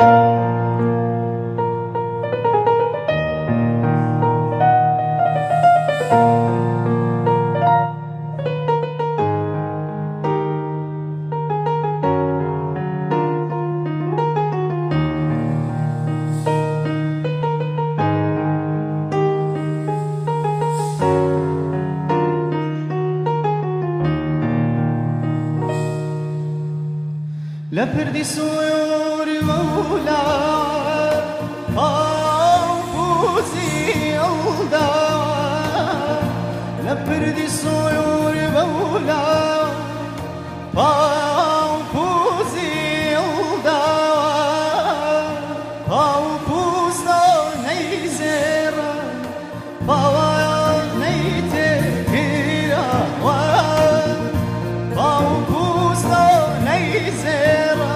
لپردی سویور مولا آفوزی الدا لپردی سویور مولا آفوزی الدا آفوز دا نیزیرا باوا نیته پیرا آفوز دا نیزیرا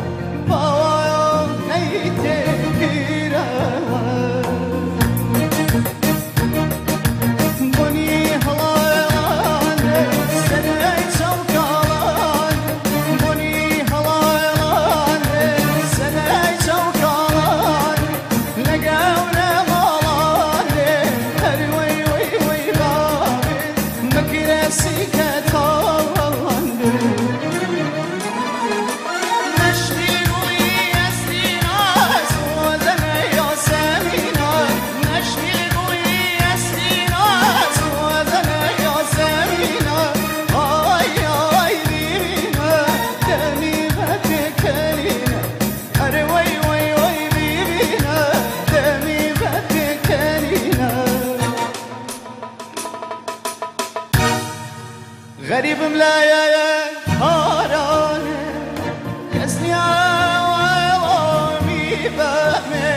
غريب ملايا هاراني كسني عوامي بامي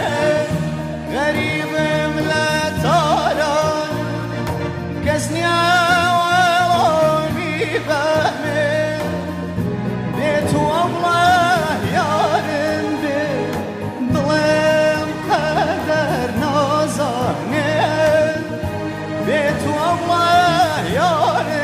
غريب ملا تاراني كسني عوامي بامي بيت والله يارن بي ظلم قدر نازاني بيت والله يارن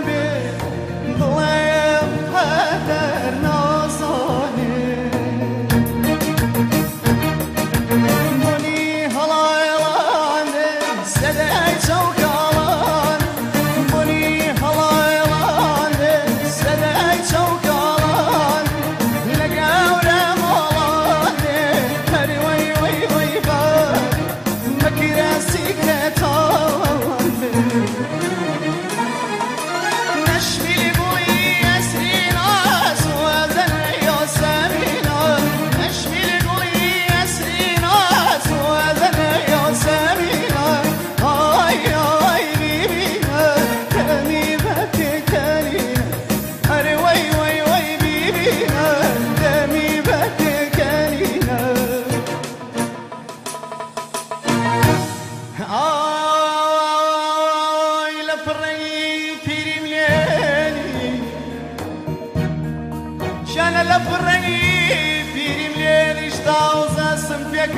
شان لفرني بيري مليل اشتاوز اسم فيك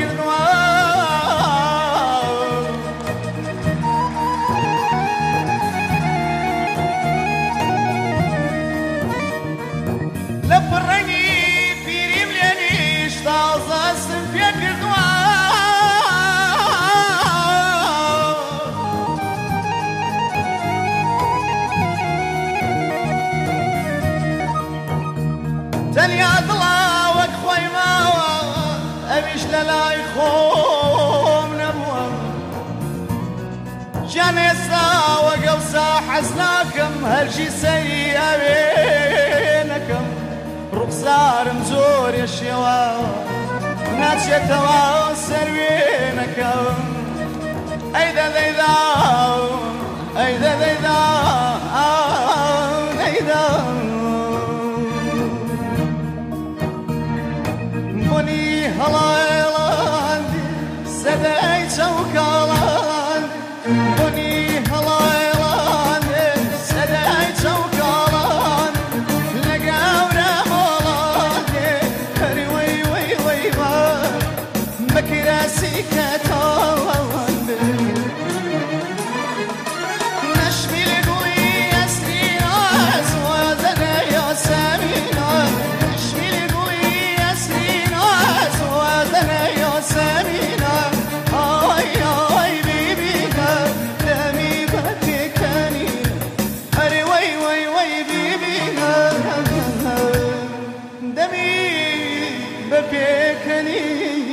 النوار لفرني بيري مليل اشتاوز اسم فيك تنيا ضلا وكخوي ما أبيش لا يخوم نبوة جانيسا وقوسا حزناكم هالشي سيء بينكم رخصار مزور يا الشواوة ناتشة تواصل بينكم أيدا ذيذا أيدا ذيذا أيدا هلايلان سداي شوكالان بني هلايلان سداي شوكالان لقاونا مولان هري وي وي وي ما مكراسي كتاوان نشمي لقوي يسرينا سوازنا يا سامينا نشمي لقوي يسرينا پێکەنی